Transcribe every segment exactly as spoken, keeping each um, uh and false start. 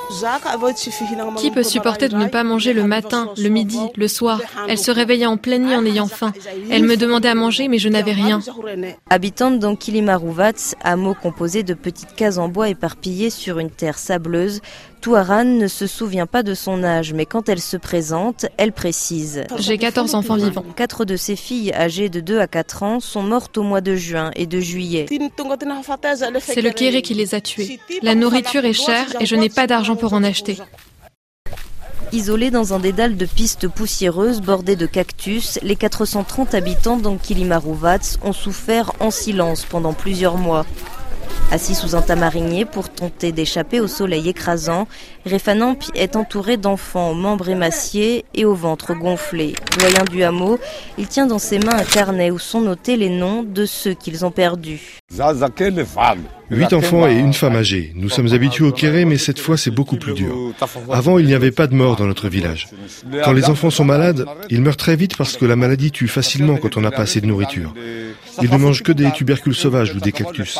Qui peut supporter de ne pas manger le matin, le midi, le soir? Elle se réveillait en pleine nuit en ayant faim. Elle me demandait à manger, mais je n'avais rien. Habitante dans Kilimarovac, hameau composé de petites cases en bois éparpillées sur une terre sableuse, Touaran ne se souvient pas de son âge, mais quand elle se présente, elle précise. J'ai quatorze enfants vivants. Quatre de ses filles, âgées de deux à quatre ans, sont mortes au mois de juin et de juillet. C'est le Kéré qui les a tuées. La nourriture est chère et je n'ai pas d'argent pour en acheter. Isolés dans un dédale de pistes poussiéreuses bordées de cactus, les quatre cent trente habitants d'Ankilimarovac ont souffert en silence pendant plusieurs mois. Assis sous un tamarinier pour tenter d'échapper au soleil écrasant, Refanampi est entouré d'enfants aux membres émaciés et au ventre gonflé. Doyen du hameau, il tient dans ses mains un carnet où sont notés les noms de ceux qu'ils ont perdus. Huit enfants et une femme âgée. Nous sommes habitués au Kéré, mais cette fois c'est beaucoup plus dur. Avant, il n'y avait pas de mort dans notre village. Quand les enfants sont malades, ils meurent très vite parce que la maladie tue facilement quand on n'a pas assez de nourriture. Ils ne mangent que des tubercules sauvages ou des cactus.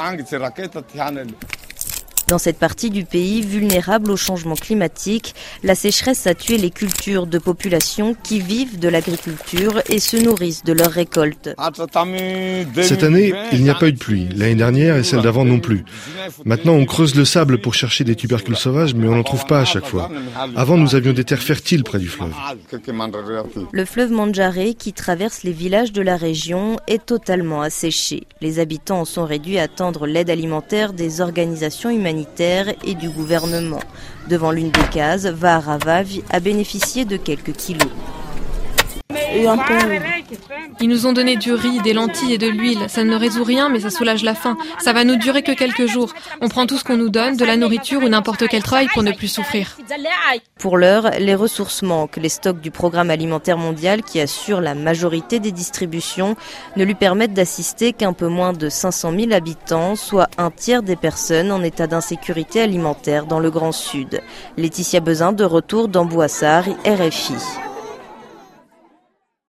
Dans cette partie du pays vulnérable au changement climatique, la sécheresse a tué les cultures de populations qui vivent de l'agriculture et se nourrissent de leurs récoltes. Cette année, il n'y a pas eu de pluie. L'année dernière et celle d'avant non plus. Maintenant, on creuse le sable pour chercher des tubercules sauvages, mais on n'en trouve pas à chaque fois. Avant, nous avions des terres fertiles près du fleuve. Le fleuve Mandjaré, qui traverse les villages de la région, est totalement asséché. Les habitants en sont réduits à attendre l'aide alimentaire des organisations humanitaires et du gouvernement. Devant l'une des cases, Vaharavav a bénéficié de quelques kilos. Ils nous ont donné du riz, des lentilles et de l'huile. Ça ne résout rien, mais ça soulage la faim. Ça va nous durer que quelques jours. On prend tout ce qu'on nous donne, de la nourriture ou n'importe quel travail pour ne plus souffrir. Pour l'heure, les ressources manquent. Les stocks du Programme alimentaire mondial, qui assure la majorité des distributions, ne lui permettent d'assister qu'un peu moins de cinq cent mille habitants, soit un tiers des personnes en état d'insécurité alimentaire dans le Grand Sud. Laetitia Bezin, de retour dans Bouassar, R F I.